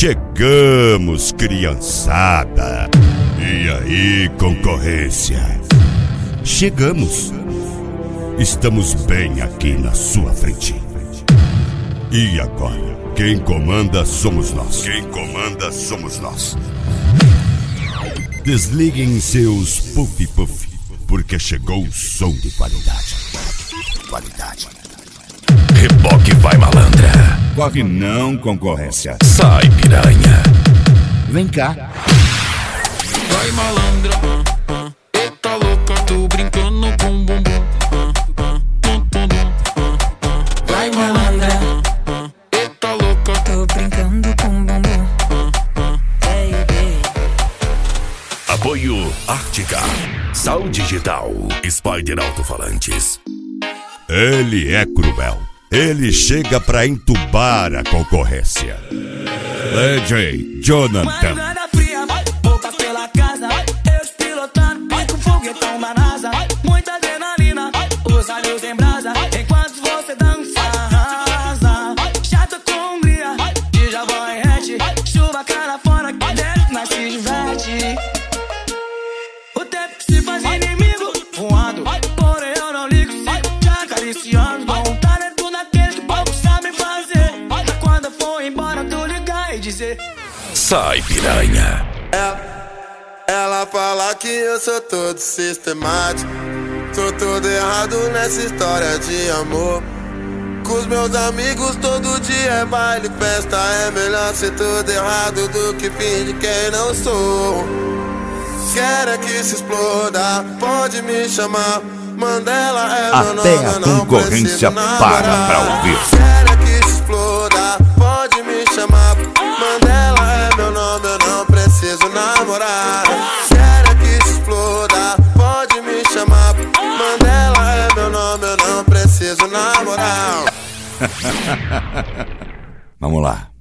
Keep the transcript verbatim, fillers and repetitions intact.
Chegamos, criançada. E aí, concorrência? Chegamos. Estamos bem aqui na sua frente. E agora, quem comanda somos nós. Quem comanda somos nós. Desliguem seus puff-puff, porque chegou o som de qualidade. Qualidade. Reboque vai, malandra. Corre não, concorrência. Sai, piranha. Vem cá. Vai, malandra. Uh, uh. Eita louca, tô brincando com bumbum. Uh, uh. Tum, tum, tum. Uh, uh. Vai, malandra. Uh, uh. Eita louca, tô brincando com bumbum. Uh, uh. Ei, ei. Apoio Ártica, Sal Digital, Spider Alto-Falantes. Ele é cruel. Ele chega pra entubar a concorrência. D J Jonathan. Madrugada fria, roupas pela casa, eu pilotando, vai com foguetão na NASA. Muita adrenalina, os olhos em brasa, enquanto você dança, arrasa. Chato com hungria, de Java e hatch, chuva cara fora, que dentro nós se diverte. O tempo se faz inimigo, voando, porém eu não ligo, sigo te acariciando. Bom talento naquele que poucos sabem fazer, pra quando eu for embora tu ligar e dizer: sai, piranha. Ela fala que eu sou todo sistemático, sou todo errado nessa história de amor. Com os meus amigos todo dia é baile, festa. É melhor ser tudo errado do que fingir quem não sou. Quero que se exploda, pode me chamar. Mandela é meu nome, até a concorrência para pra ouvir. Quero que se exploda, pode me chamar. Mandela é meu nome, eu não preciso namorar. Quero que se exploda, pode me chamar. Mandela é meu nome, eu não preciso namorar. Vamos lá.